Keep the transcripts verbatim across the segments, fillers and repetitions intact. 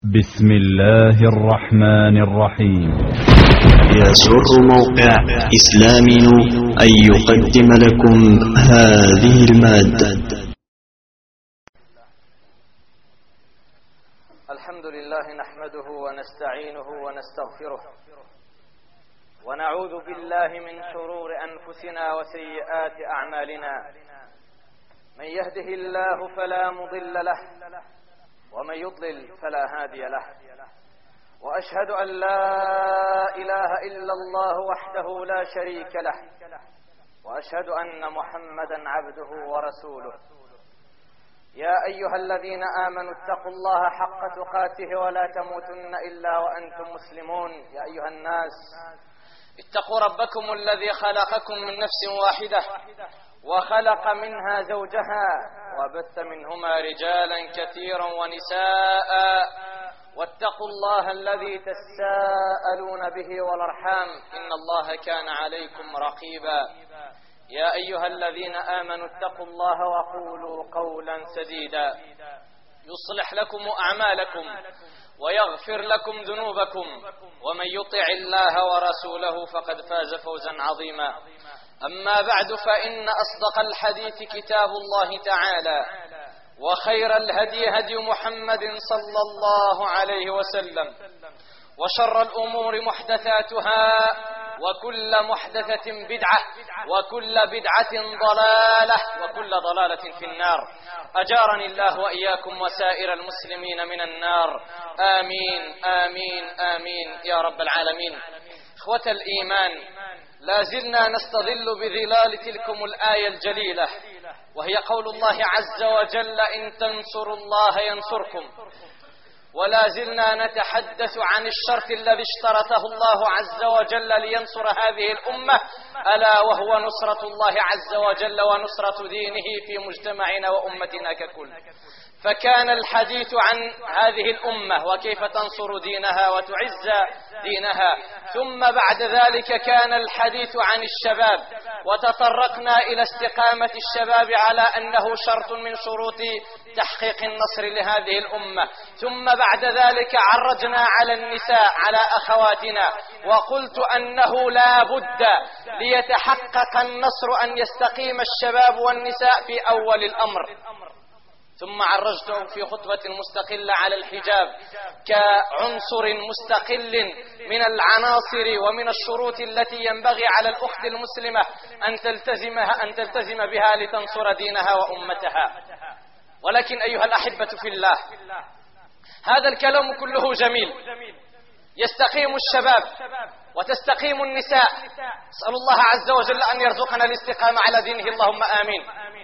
بسم الله الرحمن الرحيم. يسر موقع إسلامي أن يقدم لكم هذه المادة. الحمد لله نحمده ونستعينه ونستغفره ونعوذ بالله من شرور أنفسنا وسيئات أعمالنا. من يهده الله فلا مضل له ومن يضلل فلا هادي له، وأشهد أن لا إله إلا الله وحده لا شريك له، وأشهد أن محمدا عبده ورسوله. يا أيها الذين آمنوا اتقوا الله حق تقاته ولا تموتن إلا وأنتم مسلمون. يا أيها الناس اتقوا ربكم الذي خلقكم من نفس واحدة وخلق منها زوجها وبث منهما رجالا كثيرا ونساء، واتقوا الله الذي تساءلون به والأرحام إن الله كان عليكم رقيبا. يا أيها الذين آمنوا اتقوا الله وقولوا قولا سديدا يصلح لكم أعمالكم ويغفر لكم ذنوبكم، ومن يطع الله ورسوله فقد فاز فوزا عظيما. أما بعد، فإن أصدق الحديث كتاب الله تعالى، وخير الهدي هدي محمد صلى الله عليه وسلم، وشر الأمور محدثاتها، وكل محدثة بدعة، وكل بدعة ضلالة، وكل ضلالة في النار. أجارني الله وإياكم وسائر المسلمين من النار، آمين آمين آمين يا رب العالمين. إخوة الإيمان، لا زلنا نستظل بظلال تلكم الآية الجليلة، وهي قول الله عز وجل: إن تنصروا الله ينصركم. ولا زلنا نتحدث عن الشرط الذي اشترطه الله عز وجل لينصر هذه الأمة، ألا وهو نصرة الله عز وجل ونصرة دينه في مجتمعنا وأمتنا ككل. فكان الحديث عن هذه الأمة وكيف تنصر دينها وتعز دينها، ثم بعد ذلك كان الحديث عن الشباب، وتطرقنا إلى استقامة الشباب على أنه شرط من شروط تحقيق النصر لهذه الأمة. ثم بعد ذلك عرجنا على النساء، على أخواتنا، وقلت أنه لا بد ليتحقق النصر أن يستقيم الشباب والنساء في أول الأمر. ثم عرجت في خطبة مستقلة على الحجاب كعنصر مستقل من العناصر ومن الشروط التي ينبغي على الأخت المسلمة أن تلتزمها أن تلتزم بها لتنصر دينها وأمتها. ولكن أيها الأحبة في الله، هذا الكلام كله جميل، يستقيم الشباب وتستقيم النساء. أسأل الله عز وجل أن يرزقنا الاستقامة على دينه، اللهم آمين.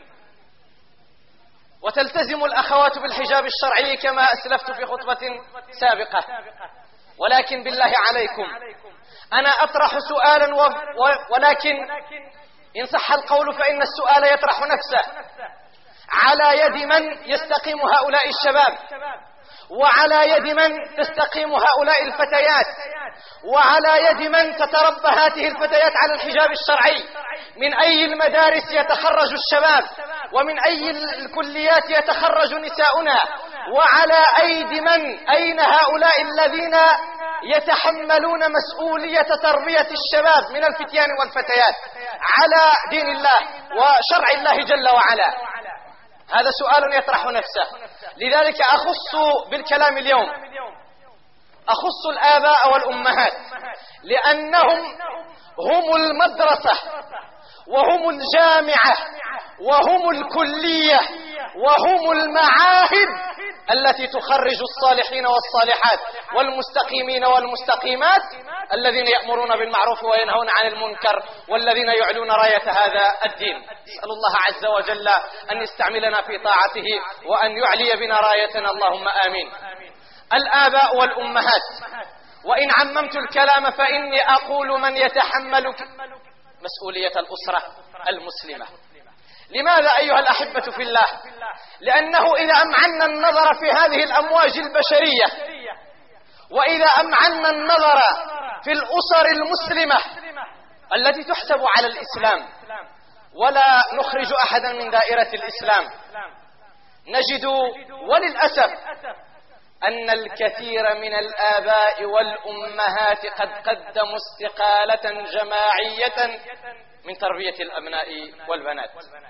وتلتزم الأخوات بالحجاب الشرعي كما أسلفت في خطبة سابقة. ولكن بالله عليكم، أنا أطرح سؤالا و... و... ولكن إن صح القول فإن السؤال يطرح نفسه: على يد من يستقيم هؤلاء الشباب؟ وعلى يد من تستقيم هؤلاء الفتيات؟ وعلى يد من تتربى هذه الفتيات على الحجاب الشرعي؟ من أي المدارس يتخرج الشباب؟ ومن أي الكليات يتخرج نساؤنا؟ وعلى أيدي من؟ أين هؤلاء الذين يتحملون مسؤولية تربية الشباب من الفتيان والفتيات على دين الله وشرع الله جل وعلا؟ هذا سؤال يطرح نفسه. لذلك أخص بالكلام اليوم، أخص الآباء والأمهات، لأنهم هم المدرسة وهم الجامعة وهم الكلية وهم المعاهد التي تخرج الصالحين والصالحات والمستقيمين والمستقيمات، الذين يأمرون بالمعروف وينهون عن المنكر والذين يعلون راية هذا الدين. أسأل الله عز وجل أن يستعملنا في طاعته وأن يعلي بنا رايتنا، اللهم آمين. الآباء والأمهات، وإن عممت الكلام فإني أقول من يتحمل مسؤولية الأسرة المسلمة. لماذا أيها الأحبة في الله؟ لأنه إذا أمعنا النظر في هذه الأمواج البشرية، وإذا أمعنا النظر في الأسر المسلمة التي تحسب على الإسلام ولا نخرج أحدا من دائرة الإسلام، نجد وللأسف أن الكثير من الآباء والأمهات قد قدموا استقالة جماعية من تربية الأبناء والبنات.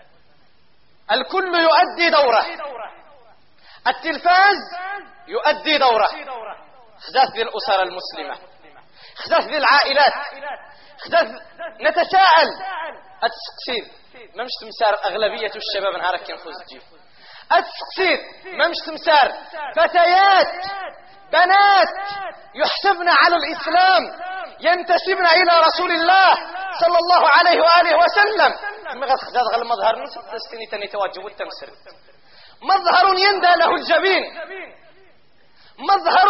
الكل يؤدي دوره، التلفاز يؤدي دوره، خذات ذي الأسر المسلمة، خذات ذي العائلات، خذات نتساءل أتسقسيد ما مش تمسار أغلبية الشباب نهارك ينفوز الجيف، أتسقسيد ما مش تمسار فتيات بنات يحسبن على الإسلام ينتسبن إلى رسول الله صلى الله عليه وآله وسلم. مغاد خذات غل مظهر نسب تستني تاني تواجب التمسر، مظهر يندى له الجبين، مظهر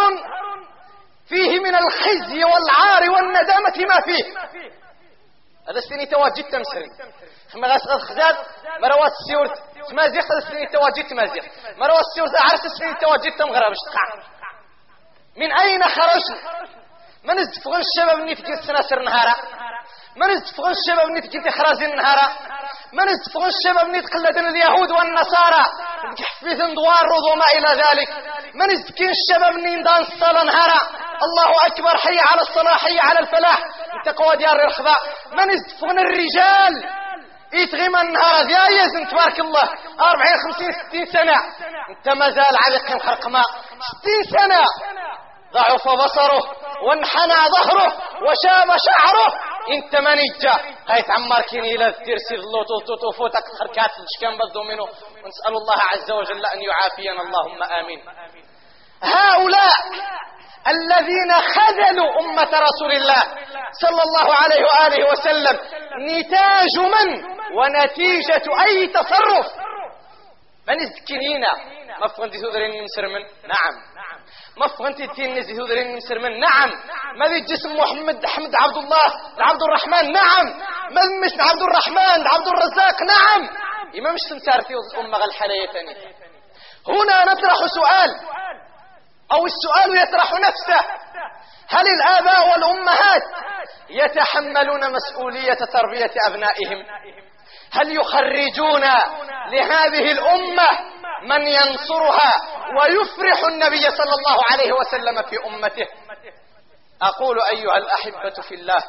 فيه من الخزي والعار والندامة ما فيه. هذا استني تواجد تمسري مغاد خذات مروات السيور تمازيق، هذا استني تواجد تمازيق مروات السيور عرس استني تواجد تمغرب شقع. من أين خرجنا؟ من ازدفغن الشباب اللي تجي السناسر نهارا، من ازدفغن الشباب اللي تجي تخرازين نهارا، من ازدفغن الشباب اللي تقلدن اليهود والنصارى تحفيثن دوار رض وما إلى ذلك، من ازدكين الشباب اللي ندان الصلاة نهارا الله أكبر حي على الصلاة حي على الفلاح تقوى ديار الرخبة، من ازدفغن الرجال يتغيم النهار ديايز تبارك الله أربعين خمسين ستين سنة انت مازال عليك خرق ماء ستين سنة ضعف بصره وانحنى ظهره وشاب شعره انت منجة هاي تعمركين الى الدرس اللوتو فوتك خركات الاشكام بدو منه. ونسأل الله عز وجل ان يعافينا اللهم امين. هؤلاء الذين خذلوا أمة رسول الله صلى الله عليه وآله وسلم نتاج من ونتيجة أي تصرف؟ من ازكنينا ما فغنتي تودرين نمسر من؟ نعم. ما فغنتي تنزي تودرين نمسر من؟ نعم. ما ذي جسم محمد حمد عبد الله عبد الرحمن؟ نعم. ما مش عبد الرحمن عبد الرزاق؟ نعم. إمام مش تمسار في أمة غالحالية ثانية. هنا نطرح سؤال أو السؤال يطرح نفسه: هل الآباء والأمهات يتحملون مسؤولية تربية أبنائهم؟ هل يخرجون لهذه الأمة من ينصرها ويفرح النبي صلى الله عليه وسلم في أمته؟ أقول أيها الأحبة في الله،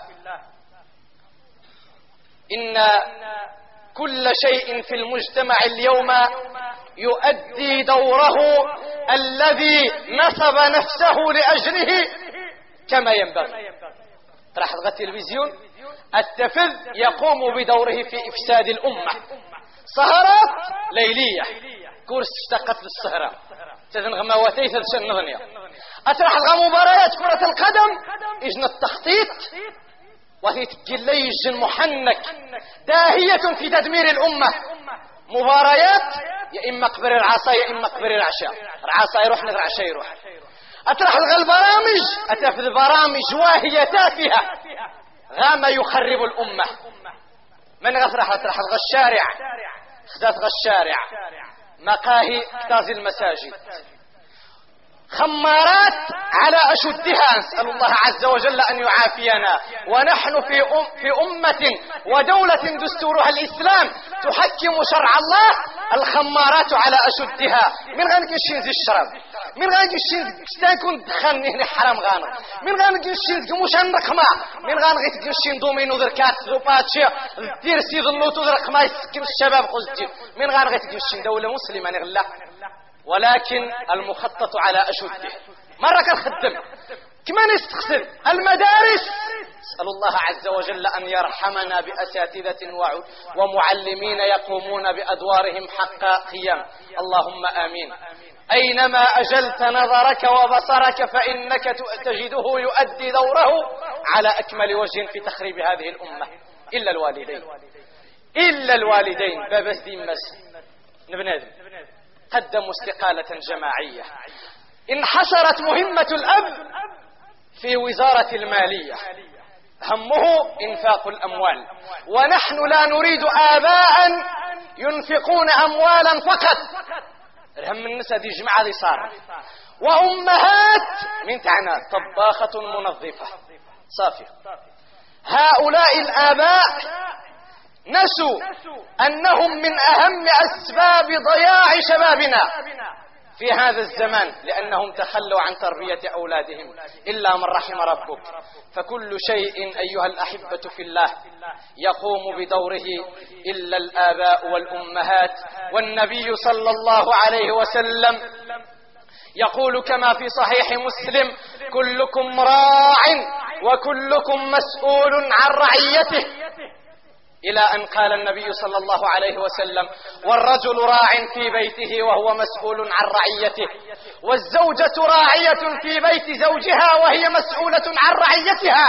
إن كل شيء في المجتمع اليوم يؤدي دوره الذي نصب نفسه لأجله كما ينبغي. راح التلفزيون التفذ يقوم بدوره في إفساد الأمة. سهرات ليلية كورس اشتقت للسهرة تذن غمواتي تذشن نغنية. أترح مباريات كرة القدم إجن التخطيط وهي تجلي الجن محنك داهية في تدمير الأمة. مباريات يا إما قبر العصا يا إما قبر العشاء، العصا يروح نغر عشاء يروح. أترح البرامج أتفذ برامج واهية تافهة غام يخرب الأمة. من غفرح أترح الغشارع خذات غشارع مقاهي اكتاز المساجد خمارات على أشدها. نسأل الله عز وجل أن يعافينا ونحن في أم في أمة ودولة دستورها الإسلام تحكم شرع الله. الخمارات على أشدها من غير كشين زي الشرب، من غير كشين تكون دخان هنا حرام غانر، من غير كشين كموش الرقمة، من غير كشين دومينو ذركات ذوباتشي دير سيد اللوتو ذرقمة يسكن الشباب خزجين، من غير كشين دولة مسلمة نغلا. ولكن المخطط على أشده. مرة كنخدم كما نستقصد المدارس. أسأل الله عز وجل أن يرحمنا بأساتذة ومعلمين يقومون بأدوارهم حق قيام. اللهم آمين. أينما أجلت نظرك وبصرك فإنك تجده يؤدي دوره على أكمل وجه في تخريب هذه الأمة، إلا الوالدين. إلا الوالدين بابس دين مس نبنادم قدموا استقالة جماعية. انحصرت مهمة الأب في وزارة المالية، همه إنفاق الأموال، ونحن لا نريد آباء ينفقون أموالا فقط. الهم النساء دي جمعة دي صار، وأمهات من تعنى طباخة منظفة صافية. هؤلاء الآباء نسوا أنهم من أهم أسباب ضياع شبابنا. في هذا الزمان لأنهم تخلوا عن تربية أولادهم إلا من رحم ربك. فكل شيء أيها الأحبة في الله يقوم بدوره إلا الآباء والأمهات. والنبي صلى الله عليه وسلم يقول كما في صحيح مسلم: كلكم راع وكلكم مسؤول عن رعيته، إلى أن قال النبي صلى الله عليه وسلم: والرجل راع في بيته وهو مسؤول عن رعيته، والزوجة راعية في بيت زوجها وهي مسؤولة عن رعيتها.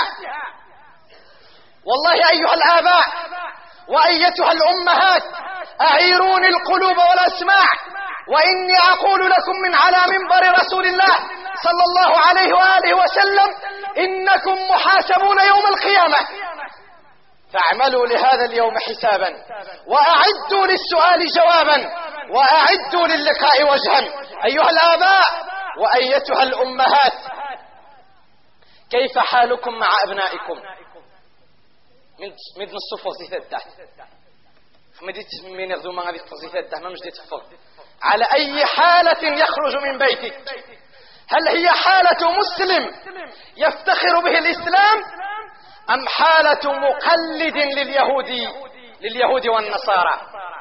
والله أيها الآباء وأيتها الأمهات أعيروني القلوب والأسماع، وإني أقول لكم من على منبر رسول الله صلى الله عليه وآله وسلم: إنكم محاسبون يوم القيامة، فاعملوا لهذا اليوم حسابا، وأعدوا للسؤال جوابا، وأعدوا للقاء وجها. أيها الآباء وأيتها الأمهات، كيف حالكم مع أبنائكم؟ من الصفوة زيثة مديت من يغذو ما غادي تفضيثة ما مجدي تفض. على أي حالة يخرج من بيتك؟ هل هي حالة مسلم يفتخر به الإسلام، أم حالة مقلد لليهود لليهود والنصارى؟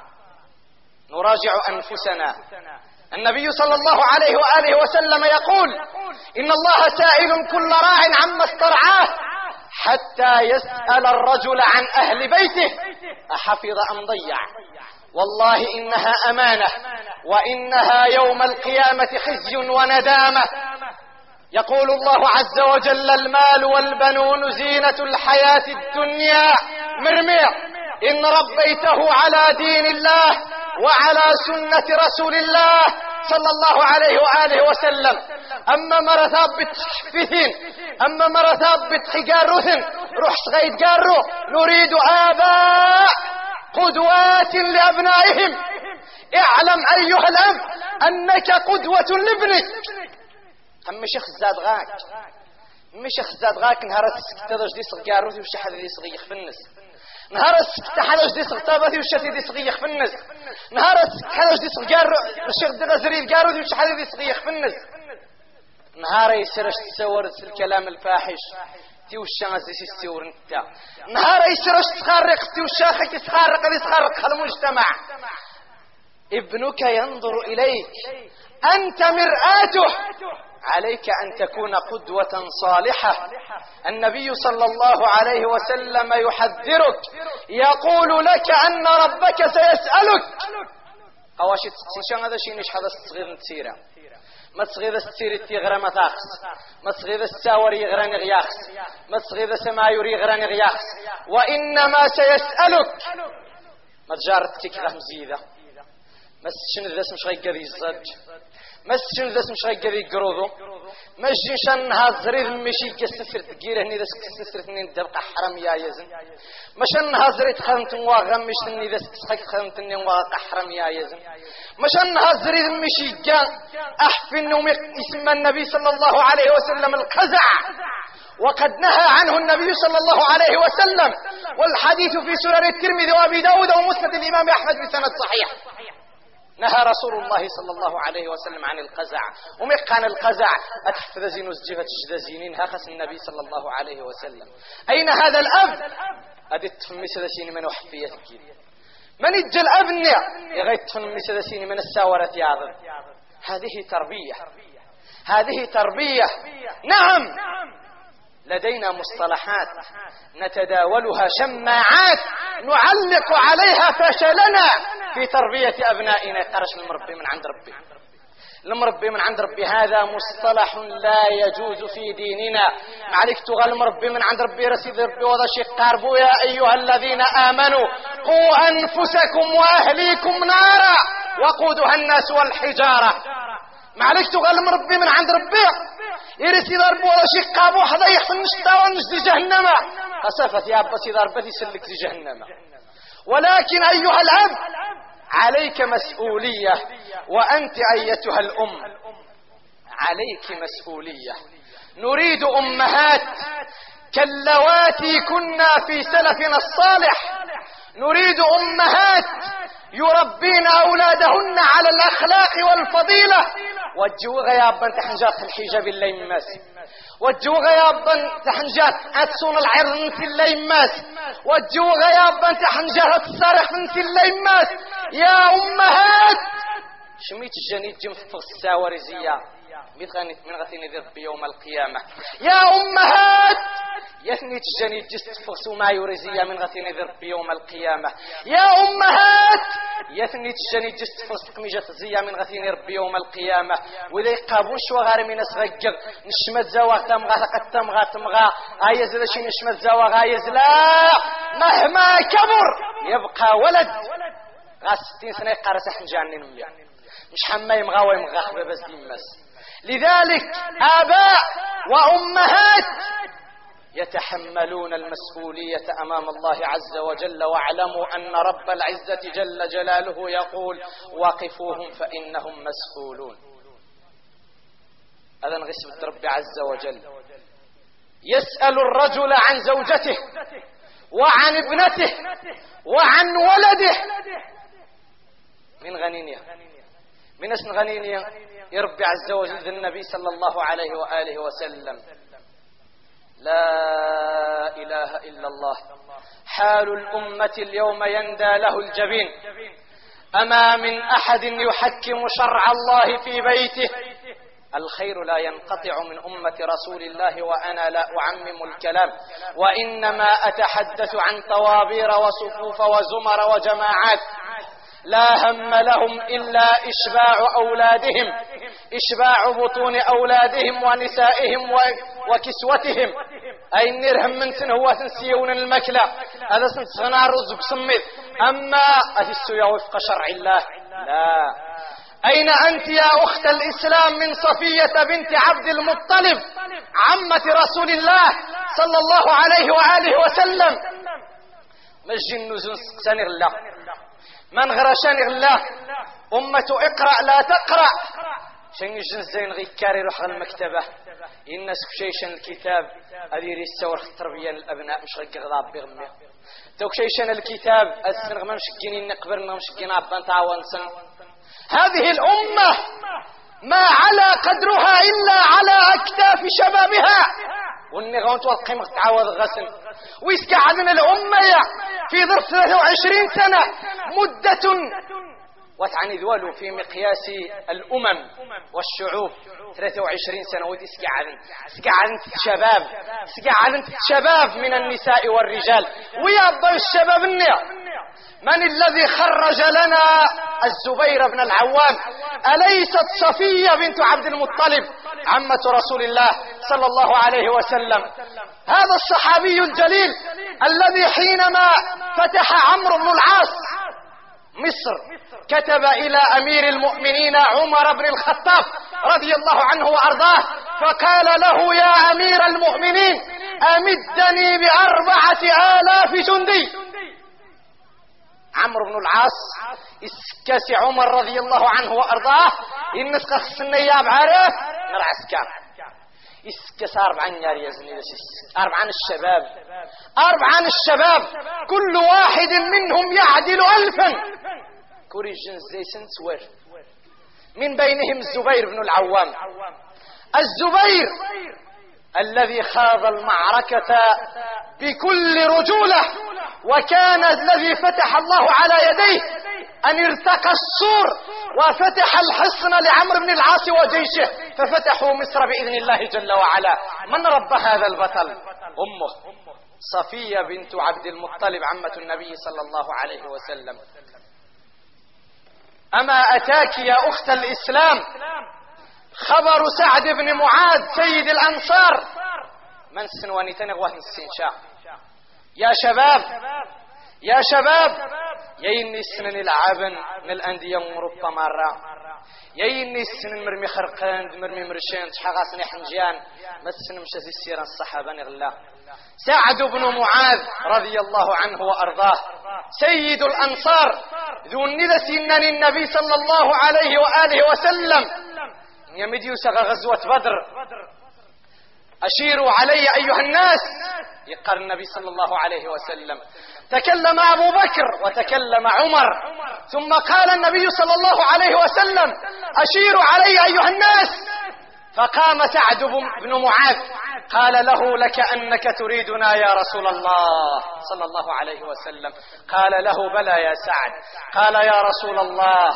نراجع أنفسنا. النبي صلى الله عليه وآله وسلم يقول: إن الله سائل كل راع عما استرعاه حتى يسأل الرجل عن أهل بيته أحفظ أم ضيع. والله إنها أمانة، وإنها يوم القيامة خزي وندامة. يقول الله عز وجل: المال والبنون زينة الحياة الدنيا مرمية، إن ربيته على دين الله وعلى سنة رسول الله صلى الله عليه وآله وسلم. أما مرثاب بتحفثين، أما مرثاب بتحقاروثن روح صغيد قارو. نريد آباء قدوات لأبنائهم. اعلم أيها الأب أنك قدوة لابنك. أما شيخ زاد غاك مش زاد غاك نهار السكتة دي صغيروثي وش حد دي صغيخ في النس، نهار السكتة حدش دي صغطابتي وش دي صغيخ في النس، نهار السكتة حدش دي صغير الشيخ دي غزري القاروثي وش حد دي صغيخ في النس. نهار يسرش تصور الكلام الفاحش تي وشان زي يستور انت، نهار يسرش تخرق تي وشاخك يتخرق يتخرق المجتمع. ابنك ينظر إليك، أنت مرآته، عليك أن تكون قدوة صالحة. النبي صلى الله عليه وسلم يحذرك، يقول لك أن ربك سيسألك. قواشي تسيشان هذا شيء نش هذا الصغير نتسيره، ما تصغير السير تيغرى ما تاخس، ما تصغير الساور يغرى غياخس، ما تصغير السمايور يغرى غياخس، وإنما سيسألك. ما تجارتك غهم زيدة، ما تشن ذا مش غير قذي الزج، ما تشن ذا مش غير قذي قروضو، ما جنشان هازريد مشي كسفر تقيره هني ذا كسفر ثنين دبقى حرام يا يزن، مشان هازريد خدمت واغم مش ثني ذا كسفر خدمت ثنين واغم حرام يا يزن، مشان هازريد مشي جان أحفن اسم النبي صلى الله عليه وسلم القزع، وقد نهى عنه النبي صلى الله عليه وسلم، والحديث في سنن الترمذي وأبي داود ومسند الإمام أحمد بسند صحيح. نهى رسول الله صلى الله عليه وسلم عن القزع. ومكان القزع أتحفظ زين وزجفة جدزينين هخس النبي صلى الله عليه وسلم. أين هذا الأب؟ أدت في مسدسين من وحفيتك من اجى الأبنية يغيت في مسدسين من الساورة يعظم. هذه تربية، هذه تربية. نعم لدينا مصطلحات نتداولها، شماعات نعلق عليها فشلنا في تربية أبنائنا. قرش المربي من عند ربي، المربي من عند ربي هذا مصطلح لا يجوز في ديننا. معلك تغل المربي من عند ربي رسيد ربي وضع شيء قاربوا: يا أيها الذين آمنوا قوا أنفسكم وأهليكم نارا وقودها الناس والحجارة. معلك تغل المربي من عند ربي يرسي ضرب ولا شيء قابو حدا يحسن نشتا ونجد جهنم قصفت يا أبسي ضربتي سلك جهنم. ولكن أيها الأب عليك مسؤولية، وأنت أيتها الأم عليك مسؤولية. نريد أمهات كاللواتي كنا في سلفنا الصالح، نريد أمهات يربين أولادهن على الأخلاق والفضيلة، والجو غيابا تحنجات الحجاب اللي ماس والجو غيابا تحنجات أتسون العرن في اللي ماس والجو غيابا تحنجات الصارخ في اللي ماس. يا أمهات شميت الجنيد جم في الساورزية من غثين ذي ربي يوم القيامة. يا أمهات يثني الجنيد جست فغسو ما يورزية من غثين ذي ربي يوم القيامة. يا أمهات يثني الجنيد جست فغس قميجة زية من غثين ربي يوم القيامة. وإذا يقابون شو غاري من أسغجر نشمت زواغ تمغى لقد تمغى تمغى آيز لشي نشمت زواغ آيز لا مهما كبر يبقى ولد غا ستين سنة يقارس حنجانين مليا مش حما يمغى ويمغى خبا بس دين مس. لذلك آباء وأمهات يتحملون المسؤولية أمام الله عز وجل. واعلموا أن رب العزة جل جلاله يقول وقفوهم فإنهم مسؤولون. هذا نغسب رب عز وجل يسأل الرجل عن زوجته وعن ابنته وعن ولده من غنينيا من اسم غنينيا يربي عز وجل النبي صلى الله عليه وآله وسلم. لا إله إلا الله. حال الأمة اليوم يندى له الجبين. أما من أحد يحكم شرع الله في بيته. الخير لا ينقطع من أمة رسول الله وأنا لا أعمم الكلام وإنما أتحدث عن طوابير وصفوف وزمر وجماعات لا هم لهم إلا إشباع أولادهم إشباع بطون أولادهم ونسائهم وكسوتهم. أي نرهم من سنهوة سيون المكلة هذا سنتغنى الرزق سميت. أما أتسو وفق شرع الله لا. أين أنت يا أخت الإسلام من صفية بنت عبد المطلب عمة رسول الله صلى الله عليه وآله وسلم؟ مجن نزن سنغ الله من غرشان الله أمة اقرأ لا تقرأ شن الزين غي كاري روح المكتبة الناس كشيشن الكتاب أدير السور التربية للأبناء مش غي غضاب بغمي تو كشيشن الكتاب السنغ ما مشكينين نقبرنا مشكين عبان تعوانسن. هذه الأمة ما على قدرها إلا على أكتاف شبابها والنغانت والقيمة تعوض غسن ويسكعدنا الأمة في ظرف ثلاثة وعشرين سنة مدة وتعني ذوالو في مقياس الأمم والشعوب ثلاثة وعشرين سنة وتسكعدن سكعدن الشباب سكعدن الشباب من النساء والرجال ويابا الشباب النيا. من الذي خرج لنا الزبير بن العوام؟ أليست صفية بنت عبد المطلب عمة رسول الله صلى الله عليه وسلم؟ هذا الصحابي الجليل الذي حينما فتح عمرو بن العاص مصر كتب إلى أمير المؤمنين عمر بن الخطاب رضي الله عنه وأرضاه فقال له يا أمير المؤمنين أمدني بأربعة آلاف جندي. عمرو بن العاص اسكاس عمر رضي الله عنه وأرضاه النسخة السنية بعرف نرعسكا اسكاس أربعا ياري يزني أربعا الشباب أربعا الشباب كل واحد منهم يعدل ألفا كوريجن زي سنسور من بينهم الزبير بن العوام. الزبير الذي خاض المعركة بكل رجولة وكان الذي فتح الله على يديه أن ارتقى السور وفتح الحصن لعمرو بن العاص وجيشه ففتحوا مصر بإذن الله جل وعلا. من رب هذا البطل؟ أمه صفية بنت عبد المطلب عمة النبي صلى الله عليه وسلم. أما أتاك يا أخت الإسلام خبر سعد بن معاذ سيد الأنصار من سنواني تنغوه السنشاء. يا شباب يا شباب يين السنن العابن من الأندية مربطة مرة يين السنن مرمي خرقان مرمي مرشان تحغاسني حنجيان ما تسن مش هذه السيرة الصحابة نغلا. سعد بن معاذ رضي الله عنه وأرضاه سيد الأنصار ذو الندى سنن النبي صلى الله عليه وآله وسلم يمديوس غزوة بدر أشيروا علي أيها الناس. يقال النبي صلى الله عليه وسلم. تكلم أبو بكر وتكلم عمر، ثم قال النبي صلى الله عليه وسلم أشيروا علي أيها الناس. فقام سعد بن معاذ قال له لك أنك تريدنا يا رسول الله صلى الله عليه وسلم. قال له بلى يا سعد. قال يا رسول الله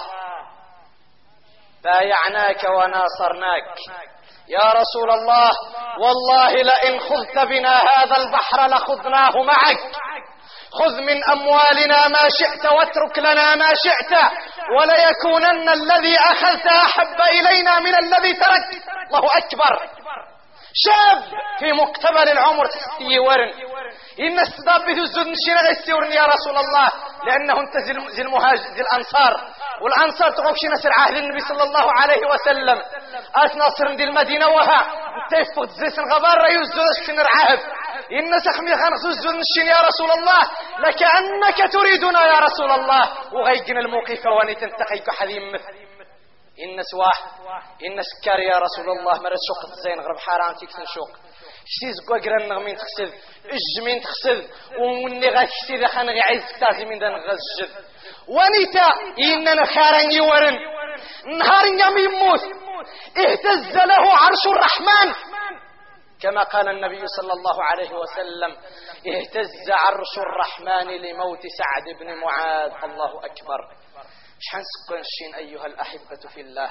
بايعناك وناصرناك يا رسول الله، والله لئن خذت بنا هذا البحر لخذناه معك. خذ من أموالنا ما شئت واترك لنا ما شئت، وليكونن الذي أخذت أحب إلينا من الذي تركت. الله أكبر. شاب في مقتبل العمر يورن إن استضاب بذو الشيء يستورن يا رسول الله، لأنه انت زي المهاجر زي الأنصار، والأنصار تقوكش نسر عهد النبي صلى الله عليه وسلم. أس ناصر دي المدينة وها تيفق زيسن غبار يوزو الشن العهد إن سخمي خانخزو الشن يا رسول الله، لكأنك تريدنا يا رسول الله. وغيقنا الموقف واني تنتقيك حذيم مثل إن سواح إن سكر يا رسول الله مرد شوق زين غرب حاران تيكسن شوق شتيز قوقرا نغمين تخسد الجمين تخسد ومني غاشتي ذا خان غعيز كتازي من ذا نغز الجد ونيتا إننا خارن يورن نهار يم يموت اهتز له عرش الرحمن، كما قال النبي صلى الله عليه وسلم اهتز عرش الرحمن لموت سعد بن معاذ. الله أكبر. شحال سكن الشين أيها الأحبة في الله.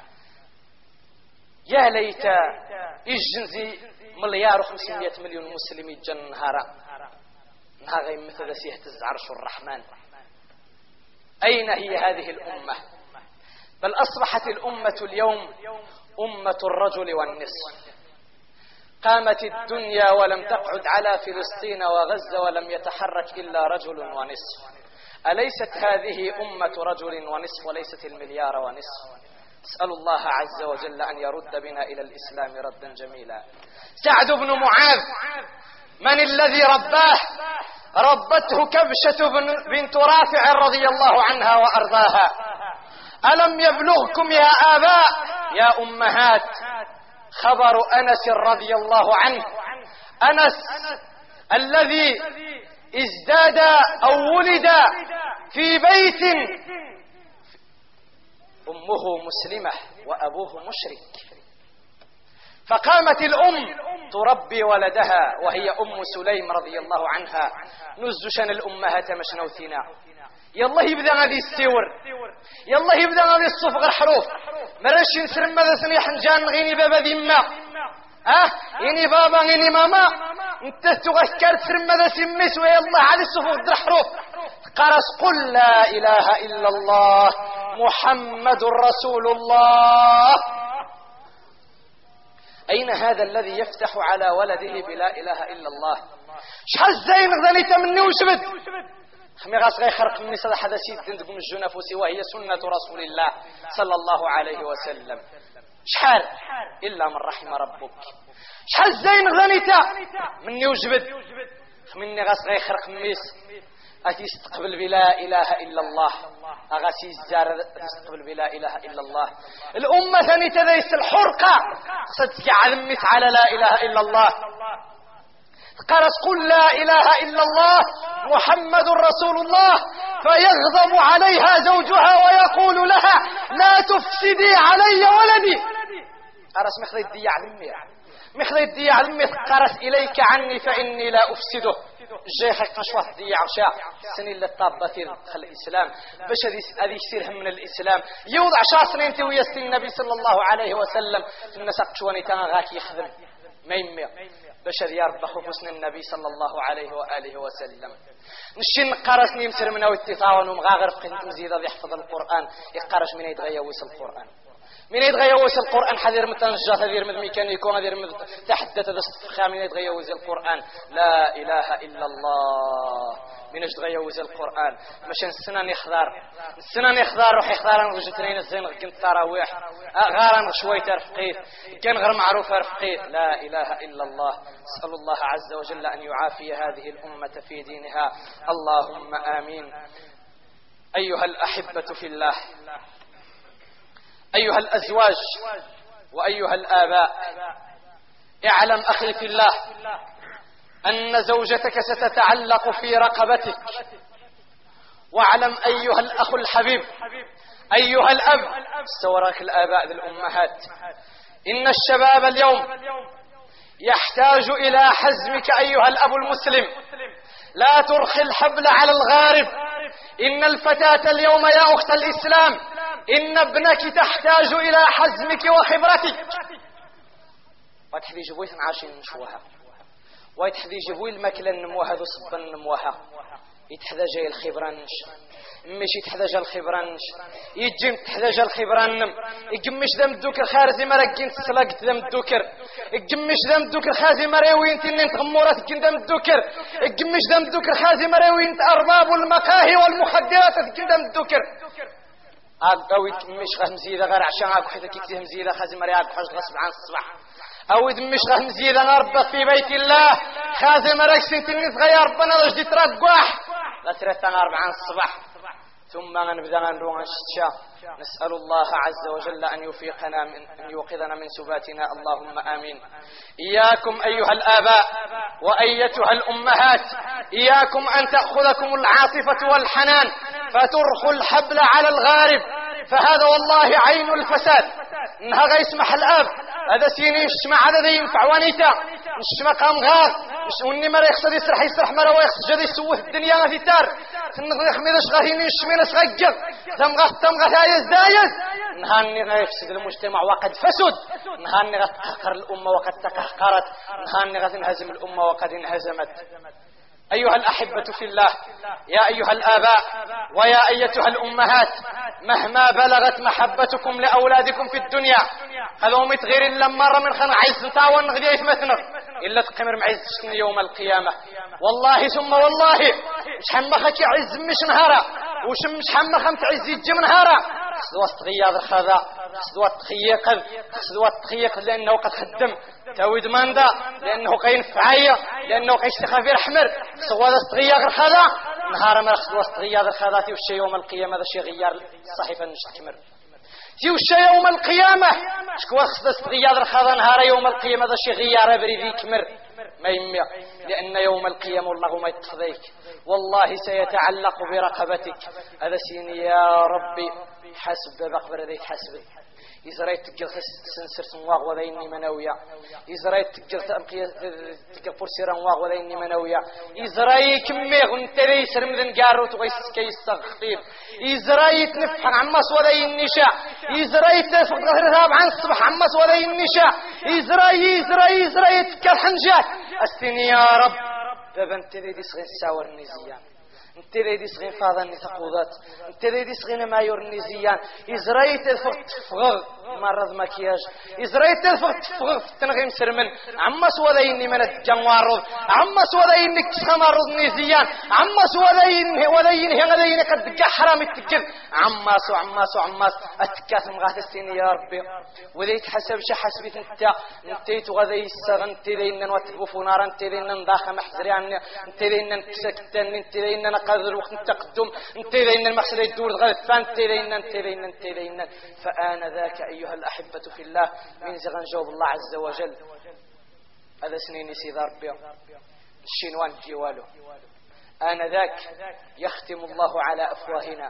يا ليت يجنزي مليار وخمسمائة مليون مسلم يجن نهارا نهار مثل يهتز عرش الرحمن. أين هي هذه الأمة؟ بل أصبحت الأمة اليوم أمة الرجل والنصف. قامت الدنيا ولم تقعد على فلسطين وغزة ولم يتحرك إلا رجل ونصف. أليست هذه أمة رجل ونصف وليست المليار ونصف؟ أسأل الله عز وجل أن يرد بنا إلى الإسلام ردا جميلا. سعد بن معاذ من الذي رباه؟ ربته كبشة بنت رافع رضي الله عنها وأرضاها. ألم يبلغكم يا آباء يا أمهات خبر أنس رضي الله عنه؟ أنس الذي ازداد أو ولد في بيت أمه مسلمة وأبوه مشرك، فقامت الأم تربي ولدها وهي أم سليم رضي الله عنها. نزشن الأمهات مشنوثنا يلا يبدأ هذه السور، يلا يبدأ هذه الصفغ الحروف مرش نسر ماذا سنيحن جان غيني بابا ذمة أه إني بابا إني ماما انت تغكر سر ماذا سميس ويلا على الصفغ الحروف. قرص قل لا إله إلا الله محمد رسول الله. أين هذا الذي يفتح على ولده بلا إله إلا الله؟ شحال زين غزاني تمني وشبت خمي غاس غي خرق من صدا حدا سيد دندق من الجنفوسي وهي سنة رسول الله صلى الله عليه وسلم. شحال إلا من رحم ربك. شحال زين غزاني تا مني وجبت خميني غاس غي خرق ميس أتي استقبل بلا إله إلا الله أغاسي الزار استقبل بلا إله إلا الله. الأمة ثاني تذيس الحرقة قصدك علمت على لا إله إلا الله. قالت قل لا إله إلا الله محمد رسول الله، فيغضب عليها زوجها ويقول لها لا تفسدي علي ولدي. قالت مخذ الدي علمي مخذ الدي علمي قالت إليك عني فإني لا أفسده. جاي حق نشوات دي عشاء سنين للطابة في الإسلام باش هذه يصير من الإسلام يوضع شا سنين انت ويستي النبي صلى الله عليه وسلم النسق شواني تانا غاك يخدم ما يمي باش يربح حسن النبي صلى الله عليه وآله وسلم. نشين قرس نمسر من التطاون ومغاغر فقه مزيد يحفظ القرآن يقرش من يتغيوس القرآن من يتغيوز القرآن حذير متنجات هذير مذ ميكانيكون هذير مذ تحدث هذا استفخام من يتغيوز القرآن. لا إله إلا الله من يتغيوز القرآن مشان السنان يخضر السنان يخضر روح يخضر رجتنين الزين كنت تراويح غارا شوي ترفقيت كان غير معروف رفقيت. لا إله إلا الله. أسأل الله عز وجل أن يعافي هذه الأمة في دينها. اللهم آمين. أيها الأحبة في الله، أيها الأزواج وأيها الآباء، اعلم أخي في الله أن زوجتك ستتعلق في رقبتك. واعلم أيها الأخ الحبيب أيها الأب استوراك الآباء الأمهات إن الشباب اليوم يحتاج إلى حزمك أيها الأب المسلم. لا ترخي الحبل على الغارب. إن الفتاة اليوم يا أخت الإسلام إن ابنك تحتاج إلى حزمك وخبرتك. وتحذي جبوي عاشين نشوها ويتحذي جبوي الماكلة النموها ذو صبا النموها يتحذى جاي الخبرانش مش يتحذى الخبرانش يجيم تحذى الخبران يجمش ذم الدوكر خارزي مرقين تسلقت ذم الدوكر يجمش ذم الدوكر خازي مريوين تنين تغمورات كن ذم الدوكر يجمش ذم الدوكر خازي مريوين أرباب المقاهي والمخدرات كن ذم الدوكر أقوي مش غهم زيادة غير عشان أقو حيث كيكتهم زيادة خازي مريوين أقو حاج غصب عن الصباح أو إذا مش غهم زيادة نربط في بيت الله خازي مريك سنتين صغير ربنا رجدي ترقواح لا ترثنا أربعان الصباح ثم نبدأ نروح الشتاء. نسأل الله عز وجل أن يوفقنا من أن يوقظنا من سباتنا اللهم آمين. إياكم أيها الآباء وأيتها الأمهات إياكم أن تأخذكم العاطفة والحنان فترخوا الحبل على الغارب فهذا والله عين الفساد. إنها غيسمح الآب هذا سيني الشمع هذا ذي ينفع وانيتا الشمع قام غار وني مرا يخصد يسرح يسرح مرا ويخصد جدي يسوه الدنيا ما في تار تنغ خميدش غاهيني الشمينش غجر تمغ تمغ دايز دايز نهاني غيفسد المجتمع وقد فسد نهاني غتقهقر الأمة وقد تقهقرت نهاني غتنهزم الأمة وقد انهزمت. أيها الأحبة في الله يا أيها الآباء ويا أيتها الأمهات مهما بلغت محبتكم لأولادكم في الدنيا هذو متغير لما من خن عز تاون غدي يثمثنر إلا تقمر معز يوم القيامة. والله ثم والله مش حمخك عز مش نهارا وش مش حمخم تعز يجي نهارا خصدوا تغياض الخذا خصدوا تخيق خصدوا تخيق لأنه قد خدم تاويد ماندا لأنه قينفعية لأنه قيشتخى في رحمر خصدوا تغياض الخذا نهارا ما خصدوا تغياض الخذا تيوشي يوم القيامة هذا شيء غيار الصحيفة نشتمر تيوشي يوم القيامة شكوا خصدوا تغياض الخذا نهارا يوم القيامة هذا شيء غيار بريدي كمر ما يمي لأن يوم القيامة الله ما يتخذيك والله سيتعلق برقبتك. هذا سيني يا ربي حسب بقبر ذي حسب إزريت تقل سنسر سنواغ وذيني منويا إزريت تقل تأمقية تقل فرسيرا واغ وذيني منويا إزري كميغ انتري سرمذن قارو تغيس كيس تغطير إزري تنفح عمس وذين نشاء إزري تفق غرهاب عن الصبح عمس وذين نشاء إزري إزري إزري تكل حنجات السني يا رب بابا انتري دي صغير ساور نزيان انت ذي صغين فاضني ثقوذات انت ذي صغين ما يورني زيان إزريت الفرق تفغغ مرض مكياج إزريت الفرق تفغغ تنغيم سرمن عما سوذيني من الجنوارض عما سوذيني كسخمارض نزيان عما سوذيني وذيني هذين قد دقا حرام التكر عما سو عما سو عما أتكاث مغاث السين يا ربي وذي تحسب شحسبت انت انتيت وذي السغن انت ذي انن وتقفوا نارا انت ذي انن داخل محزري عني انت ذي انن كسكتن انت ذي انن قادر الوقت التقدم انت ذي انن المقصد يدور غلط فانت ذي انن انت ذي انن انت ذي انن فآن ذاك أيها الأحبة في الله من زغن جواب الله عز وجل هذا سنين سيد ربي الشينوان جيواله آنذاك يختم الله على أفواهنا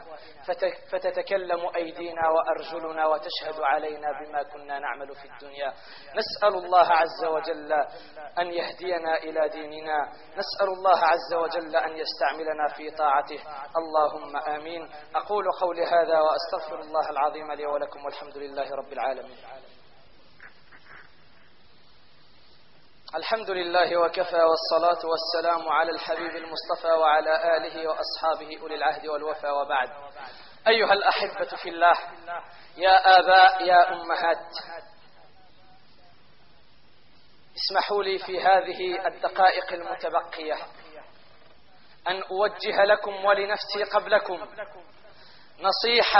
فتتكلم أيدينا وأرجلنا وتشهد علينا بما كنا نعمل في الدنيا. نسأل الله عز وجل أن يهدينا إلى ديننا نسأل الله عز وجل أن يستعملنا في طاعته اللهم آمين. أقول قولي هذا وأستغفر الله العظيم لي ولكم والحمد لله رب العالمين. الحمد لله وكفى والصلاة والسلام على الحبيب المصطفى وعلى آله وأصحابه أولي العهد والوفا وبعد. أيها الأحبة في الله يا آباء يا أمهات اسمحوا لي في هذه الدقائق المتبقية أن أوجه لكم ولنفسي قبلكم نصيحة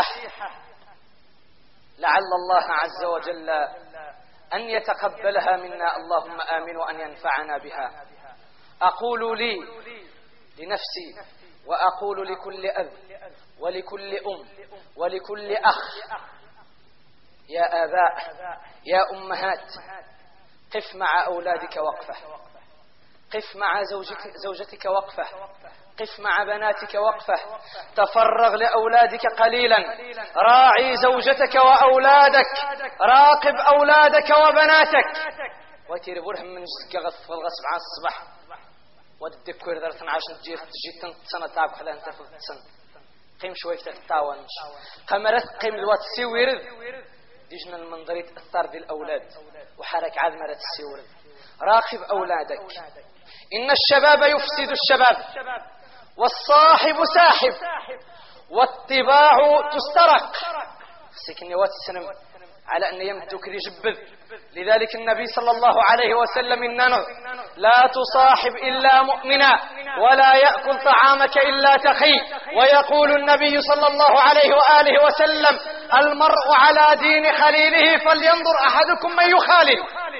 لعل الله عز وجل أن يتقبلها منا اللهم آمين وأن ينفعنا بها. أقول لي لنفسي وأقول لكل أب ولكل أم ولكل أخ يا آباء يا أمهات قف مع أولادك وقفة، قف مع زوجك زوجتك وقفة، قف مع بناتك وقفة، تفرغ لأولادك قليلا، راعي زوجتك وأولادك، راقب أولادك وبناتك. وتيري برهم من جزك غصف الغصب عن الصباح ودكور درتن عشان تجي تجي تنسنة تاعك حلا انت في السن قيم شوي تتاونش قمرت قيم الوات سيورد ديجنا المنظري تأثر دي الأولاد وحرك عذمرة السيورد. راقب أولادك، إن الشباب يفسد الشباب، والصاحب ساحب، والطباع تسترق. سكني وات السنم على أن يمدك يجبذ. لذلك النبي صلى الله عليه وسلم إننا لا تصاحب إلا مؤمنا ولا يأكل طعامك إلا تقي. ويقول النبي صلى الله عليه وآله وسلم المرء على دين خليله فلينظر أحدكم من يخالل.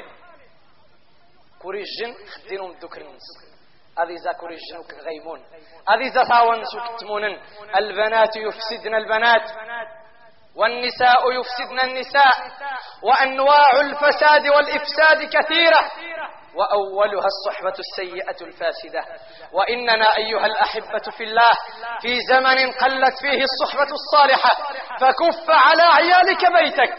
كوريجن خدينهم الذكر النس هذه ذا كوريجن وكغيمون هذه ذا ثاون سكتمون. البنات يفسدن البنات والنساء يفسدن النساء، وأنواع الفساد والإفساد كثيرة، وأولها الصحبة السيئة الفاسدة. وإننا أيها الأحبة في الله في زمن قلت فيه الصحبة الصالحة، فكف على عيالك بيتك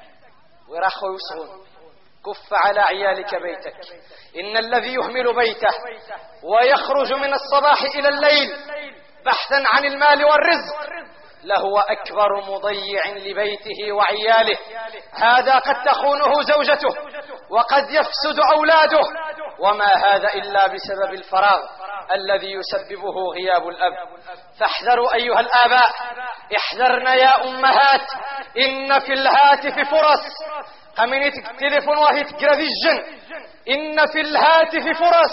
ورخوا يسغون. كف على عيالك بيتك. إن الذي يهمل بيته ويخرج من الصباح إلى الليل بحثا عن المال والرزق لهو أكبر مضيع لبيته وعياله. هذا قد تخونه زوجته وقد يفسد أولاده، وما هذا إلا بسبب الفراغ الذي يسببه غياب الأب. فاحذروا أيها الآباء، احذرنا يا أمهات، إن في الهاتف فرص. قمينتك التليفون وهي تقرأ الجن. إن في الهاتف فرص.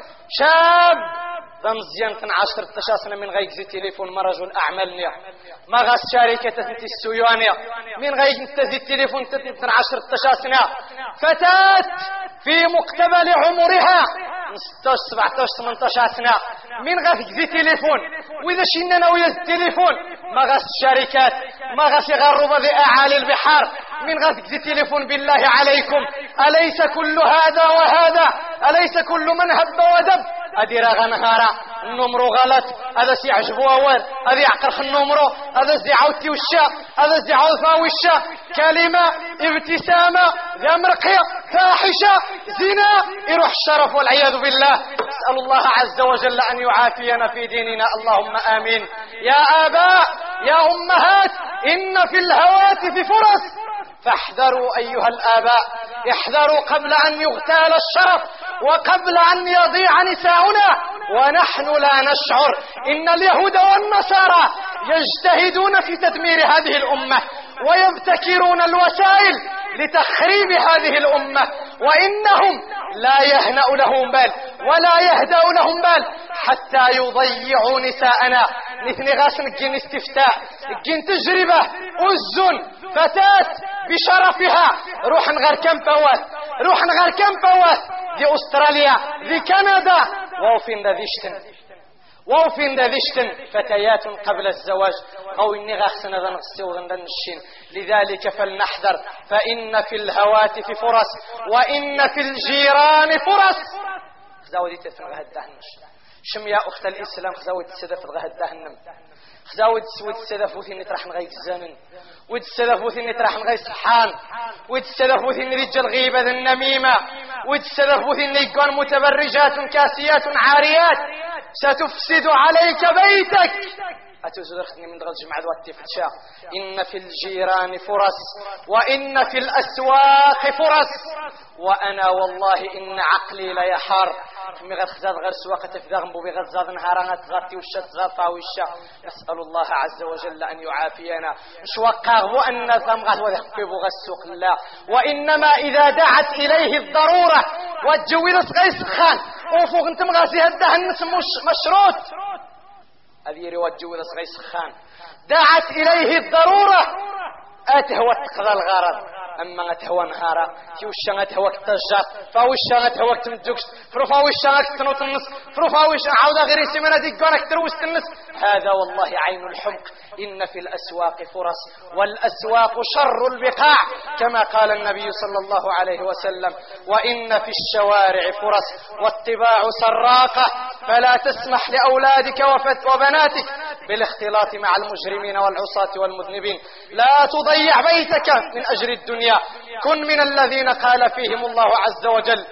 شاب ضمزيان تنعشر التشاسنا من غيك زي تليفون ما رجل أعمالنا ما غاس شركة تنتي السيوانية من غيك نتزي التليفون تنعشر التشاسنا. فتاة في مقتبل عمرها ستة سبعة ثمانية عشر سنة من غاس زي تليفون. وإذا شينا ويا التليفون ما غاس الشركات ما غاس يغرب ذي أعالي البحار من غاس زي تليفون. بالله عليكم، أليس كل هذا وهذا، أليس كل من هب ودب هذه راغا نهارا النمرو غلط، هذا سيعجبو أول، هذا يعقرخ النمرو، هذا سي عاودتي وشا، هذا سي عاود فاوشا. كلمة ابتسامة ذا مرقية فاحشة زنا يروح الشرف والعياذ بالله. نسأل الله عز وجل أن يعافينا في ديننا، اللهم آمين. يا آباء يا أمهات، إن في الهواتف فرص، فاحذروا أيها الآباء، احذروا قبل أن يغتال الشرف وقبل أن يضيع نساؤنا ونحن لا نشعر. إن اليهود والنصارى يجتهدون في تدمير هذه الأمة ويبتكرون الوسائل لتخريب هذه الأمة، وإنهم لا يهنأ لهم بال ولا يهدأ لهم بال حتى يضيعوا نساءنا. نثني غاسن الجن استفتاء الجن تجربة أزن فتاة بشرفها روح نغير كم بوات روح نغير كم بوات دي أستراليا دي كندا ووفين ذا ذيشتن ووفين ذا ذيشتن فتيات قبل الزواج أو إني غاحسن ذا نغسي وذن النشين. لذلك فلنحذر، فإن في الهواتف فرص وإن في الجيران فرص. خزاودي تفن غهد دهنش شم يا أخت الإسلام خزاودي تسدف غهد دهنم خزاود سود السلف وثين نترح نغيث الزمن ود السلف وثين نترح نغيث الحان ود السلف وثين رجال غيبة النميمة ود السلف وثين يقون متبرجات كاسيات عاريات ستفسد عليك بيتك. أتوزر خدني من دغل جمع دواتي فتشا. إن في الجيران فرص وإن في الأسواق فرص. وأنا والله إن عقلي لا يحار كمي غير خزاد غير سواقة في ذغنبو بغزاد نهارانات غطي وشات غطا وشا. نسأل الله عز وجل أن يعافينا. مش وقاغ وأن ثمغات وذحبه غسوق الله. وإنما إذا دعت إليه الضرورة وتجويلت غيس خان وفوق انت مغاسي هده النس مشروط هذه رواية جويلت غيس خان. دعت إليه الضرورة أته واتقضى الغرض أما تهوى نهارا كيوشا تهوى التجار فاوشا تهوى تمدوكس فروفاوشا تنوت النص فروفاوشا عاودا غير سمنا ديكونا كتروس النص. هذا والله عين الحمق. إن في الأسواق فرص والأسواق شر البقاع كما قال النبي صلى الله عليه وسلم. وإن في الشوارع فرص والطباع سراقة فلا تسمح لأولادك وبناتك بالاختلاط مع المجرمين والعصاة والمذنبين. لا تضيع بيتك من أجل الدنيا. كن من الذين قال فيهم الله عز وجل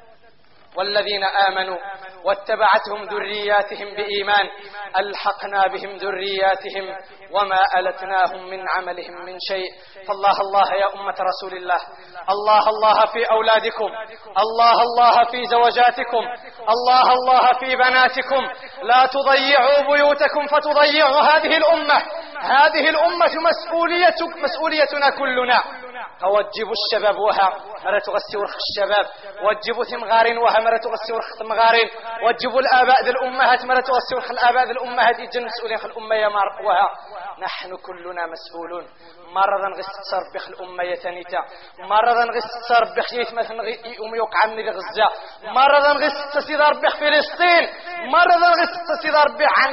والذين آمنوا واتبعتهم ذرياتهم بإيمان ألحقنا بهم ذرياتهم وما ألتناهم من عملهم من شيء. فالله الله يا أمة رسول الله، الله الله في أولادكم، الله الله في زوجاتكم، الله الله في بناتكم. لا تضيعوا بيوتكم فتضيعوا هذه الأمة. هذه الأمة مسؤوليتك مسؤوليتنا كلنا. فوجبوا الشباب وها مرة تغسي ورخ الشباب، وجبوا ثمغارين وها مرة تغسي ورخ ثمغارين، وجبوا الآباء ذي الأمهات مرة تغسي ورخ الآباء ذي الأمهات يجن مسؤولين خل الأمة يا مار وها. نحن كلنا مسؤولون. مرضا غستصر بخ الأمة يتنيتا، مرضا غستصر بخ يت مثلا يوم يوقع من الغزة، مرضا غستصدر بخ فلسطين، مرضا غستصدر بخ عن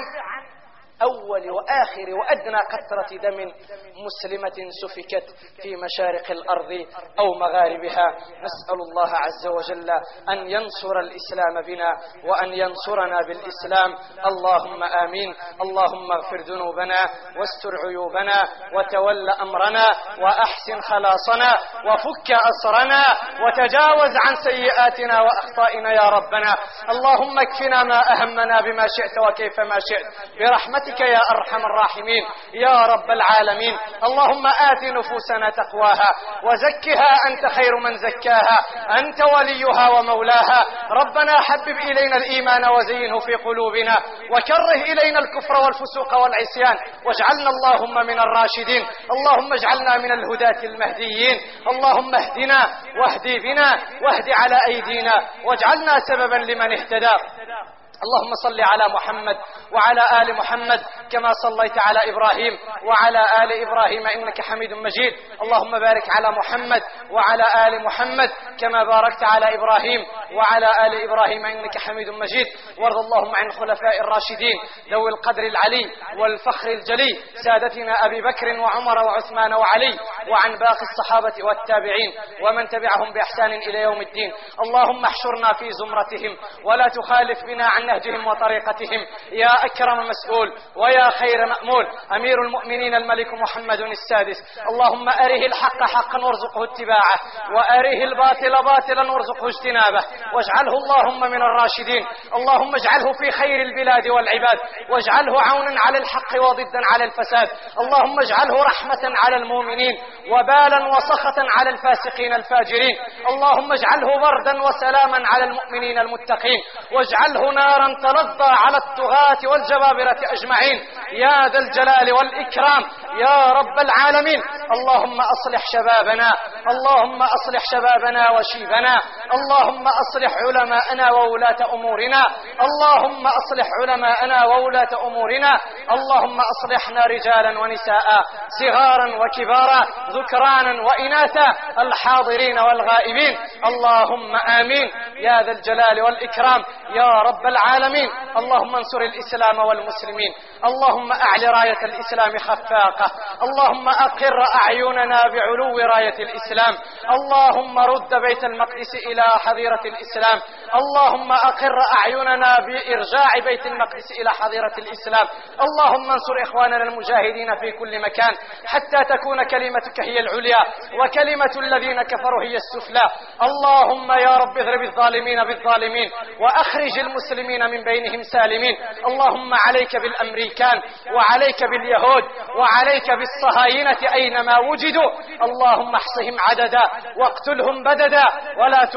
أول وآخر وأدنى قطرة دم مسلمة سفكت في مشارق الأرض أو مغاربها. نسأل الله عز وجل أن ينصر الإسلام بنا وأن ينصرنا بالإسلام. اللهم آمين. اللهم اغفر ذنوبنا واستر عيوبنا وتول أمرنا وأحسن خلاصنا وفك أسرنا وتجاوز عن سيئاتنا وأخطائنا يا ربنا. اللهم اكفنا ما أهمنا بما شئت وكيف ما شئت برحمتك يا أرحم الراحمين يا رب العالمين. اللهم آت نفوسنا تقواها وزكها أنت خير من زكاها، أنت وليها ومولاها. ربنا حبب إلينا الإيمان وزينه في قلوبنا وكره إلينا الكفر والفسوق والعصيان واجعلنا اللهم من الراشدين. اللهم اجعلنا من الهداة المهديين. اللهم اهدنا واهدي بنا واهد على أيدينا واجعلنا سببا لمن اهتدى. اللهم صل على محمد وعلى آل محمد كما صليت على إبراهيم وعلى آل إبراهيم إنك حميد مجيد. اللهم بارك على محمد وعلى آل محمد كما باركت على إبراهيم وعلى آل إبراهيم إنك حميد مجيد. وارض اللهم عن الخلفاء الراشدين ذوي القدر العلي والفخر الجلي سادتنا أبي بكر وعمر وعثمان وعلي وعن باقي الصحابة والتابعين ومن تبعهم بإحسان إلى يوم الدين. اللهم احشرنا في زمرتهم ولا تخالف بنا عن نهجهم وطريقتهم يا أكرم مسؤول ويا خير مأمول. أمير المؤمنين الملك محمد السادس اللهم أره الحق حقا وارزقه اتباعه وأره الباطل باطلا وارزقه اجتنابه واجعله اللهم من الراشدين. اللهم اجعله في خير البلاد والعباد واجعله عونا على الحق وضدا على الفساد. اللهم اجعله رحمة على المؤمنين وبالا وسخطا على الفاسقين الفاجرين. اللهم اجعله بردا وسلاما على المؤمنين المتقين واجعله نارا تلظى على الطغاة والجبابرة أجمعين يا ذا الجلال والإكرام يا رب العالمين. اللهم أصلح شبابنا، اللهم أصلح شبابنا وشيبنا، اللهم أصلح علماءنا وولاة أمورنا، اللهم أصلح علماءنا وولاة أمورنا، اللهم أصلحنا رجالا ونساء صغارا وكبارا ذكرانا وإناثا الحاضرين والغائبين. اللهم آمين يا ذا الجلال والإكرام يا رب العالمين. اللهم انصر الإسلام والمسلمين، اللهم أعل راية الإسلام خفاقة، اللهم أقر أعيننا بعلو راية الإسلام، اللهم رد بيت المقدس إلى حظيرة الإسلام، اللهم أقر أعيننا بإرجاع بيت المقدس إلى حظيرة الإسلام. اللهم انصر إخواننا المجاهدين في كل مكان حتى تكون كلمتك هي العليا وكلمة الذين كفروا هي السفلى. اللهم يا رب اضرب الظالمين بالظالمين وأخرج المسلمين من بينهم سالمين. اللهم عليك بالأمريكان وعليك باليهود وعليك بالصهاينة أينما وجدوا. اللهم احصهم عددا واقتلهم بددا ولا تغادر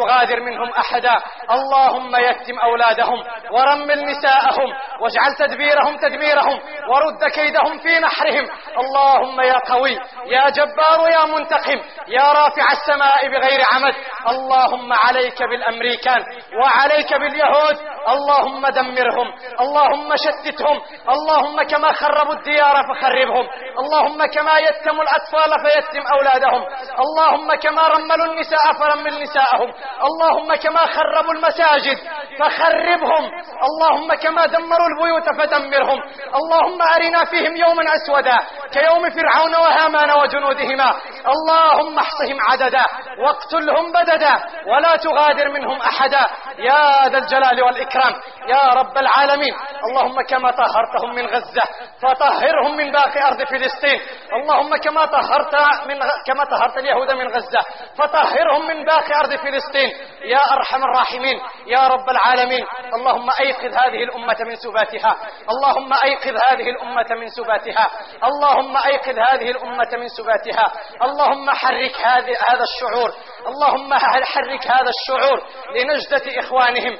تغادر منهم أحدا. اللهم يتم أولادهم ورمل نساءهم واجعل تدبيرهم تدميرهم ورد كيدهم في نحرهم. اللهم يا قوي يا جبار يا منتقم يا رافع السماء بغير عمد، اللهم عليك بالأمريكان وعليك باليهود، اللهم دمرهم، اللهم شتتهم، اللهم كما خربوا الديار فخربهم، اللهم كما يتموا الأطفال فيتم أولادهم، اللهم كما رملوا النساء فرمل نساءهم، اللهم كما خربوا المساجد فخربهم، اللهم كما دمروا البيوت فدمرهم. اللهم أرنا فيهم يوما أسودا كيوم فرعون وهامان وجنودهما، اللهم احصهم عددا واقتلهم بددا ولا تغادر منهم أحدا يا ذا الجلال والإكرام يا رب العالمين. اللهم كما طهرتهم من غزة فطهرهم من باقي أرض فلسطين، اللهم كما طهرت من غ... كما طهرت اليهود من غزة فطهرهم من باقي أرض فلسطين يا أرحم الراحمين يا رب العالمين. اللهم أيقظ هذه الأمة من سباتها، اللهم أيقظ هذه الأمة من سباتها، اللهم أيقظ هذه الأمة من سباتها، اللهم حرك هذا الشعور، اللهم حرك هذا الشعور لنجدة إخوانهم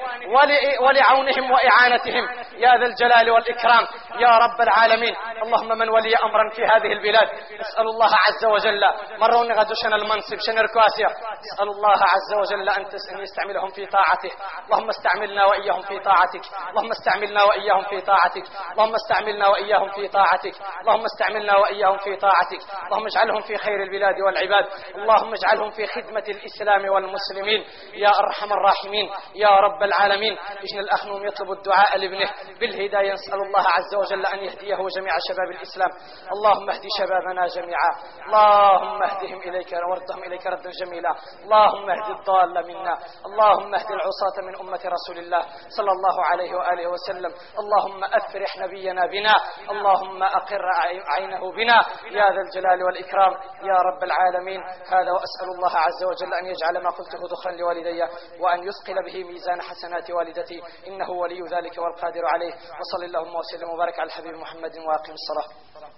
ولعونهم وإعانتهم يا ذا الجلال والإكرام يا رب العالمين. اللهم من ولي أمرا في هذه البلاد نسأل الله عز وجل مرون غدو شن المنصب شن الكواسية، نسأل الله عز وجل أن يستعملهم في طاعته. اللهم استعملنا وإياهم في طاعتك، اللهم استعملنا وإياهم في طاعتك، اللهم استعملنا وإياهم في طاعتك، اللهم استعملنا وإياهم في طاعتك. اللهم اجعلهم في خير البلاد والعباد، اللهم اجعلهم في خدمة الإسلام والمسلمين يا أرحم الراحمين يا رب العالمين. إجن الأخنوم يطلب الدعاء لابنه بالهداية، نسأل الله عز وجل أن يهديه جميع شباب الإسلام. اللهم اهد شبابنا جميعا، اللهم اهدهم إليك وردهم إليك ردا جميلا، اللهم اهد الضال منا، اللهم اهد العصاة من أمة رسول الله صلى الله عليه وآله وسلم. اللهم أفرح نبينا بنا، اللهم أقر عينه بنا يا ذا الجلال والإكرام يا رب العالمين. هذا وأسأل الله عز وجل أن يجعل ما قلته ذخرا لوالدي وأن يثقل به ميزان حسنات والدتي، إنه ولي ذلك والقادر عليه. وصل اللهم وسلم وبارك على الحبيب محمد وأقم الصلاة.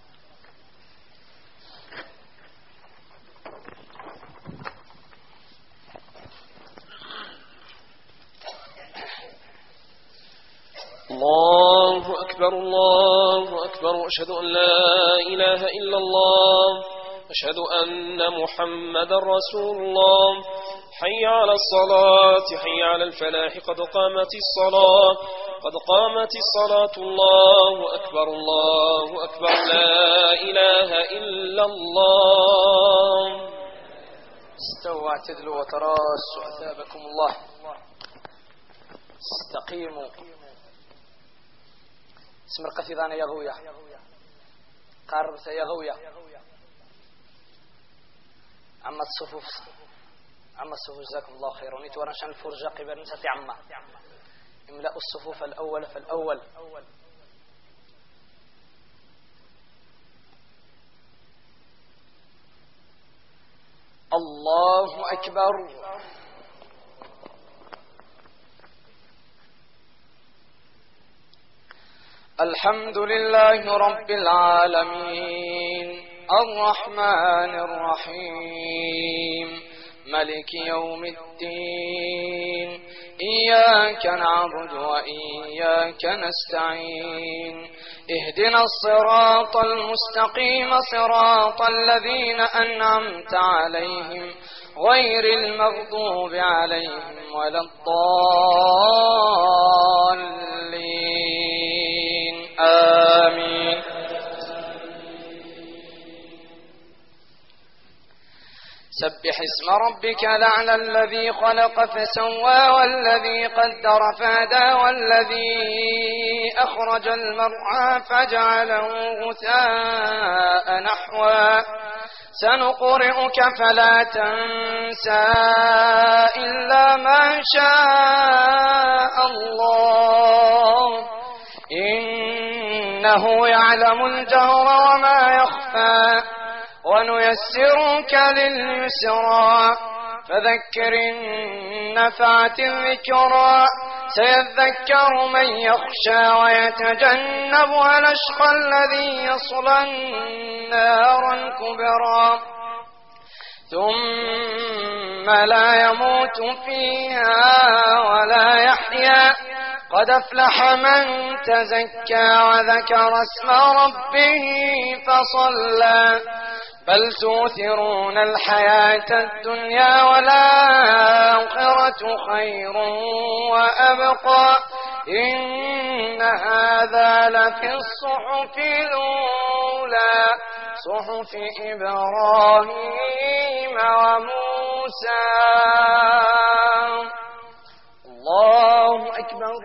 الله أكبر الله أكبر، أشهد أن لا إله إلا الله، أشهد أن محمد رسول الله. حي على الصلاة حي على الفلاح، قد قامت الصلاة قد قامت الصلاة. الله أكبر الله أكبر، لا إله إلا الله. استووا اعتدلوا وتراصوا أثابكم الله. استقيموا. اسم القصيدان يغوية قارب سيغوية عما الصفوف عما الصفوف جزاكم الله خير. ونيت ورنشان الفرجة قبل نساتي عما املأ الصفوف الأول فالأول. الله أكبر. الحمد لله رب العالمين الرحمن الرحيم ملك يوم الدين، إياك نعبد وإياك نستعين، اهدنا الصراط المستقيم صراط الذين أنعمت عليهم غير المغضوب عليهم ولا الضالين آمين. سبح اسم ربك الأعلى الذي خلق فسوى والذي قدر فهدى والذي أخرج المرعى فجعله غثاء نحوا. سنقرئك فلا تنسى إلا ما شاء الله، إنه يعلم الجهر وما يخفى، ونيسرك لليسرى فذكر إن نفعت الذكرى. سيذكر من يخشى ويتجنبها الأشقى الذي يصلى النار الكبرى ثم ثم لا يموت فيها ولا يحيا. قد أفلح من تزكى وذكر اسم ربه فصلى. بل تؤثرون الحياة الدنيا والآخرة خير وأبقى. إن هذا لفي الصحف الأولى صحف إبراهيم وموسى. الله أكبر.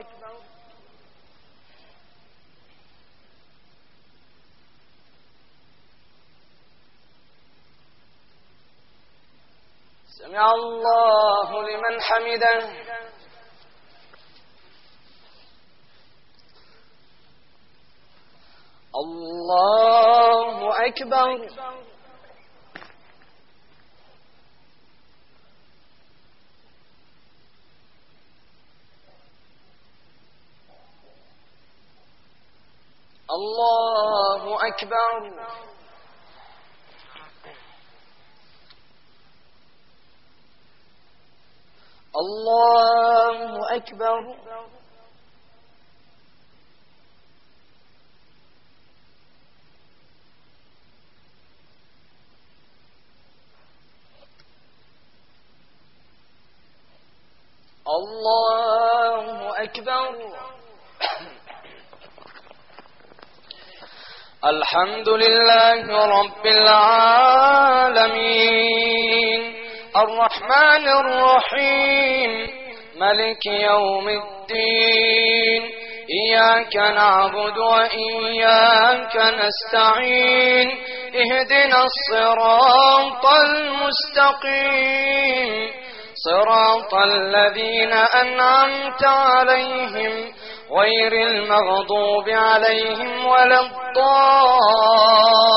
سمع الله لمن حمده. الله أكبر. الله أكبر. الله أكبر. الله أكبر. الحمد لله رب العالمين الرحمن الرحيم ملك يوم الدين. إياك نعبد وإياك نستعين. اهدنا الصراط المستقيم صراط الذين أنعمت عليهم غير المغضوب عليهم ولا الضالين.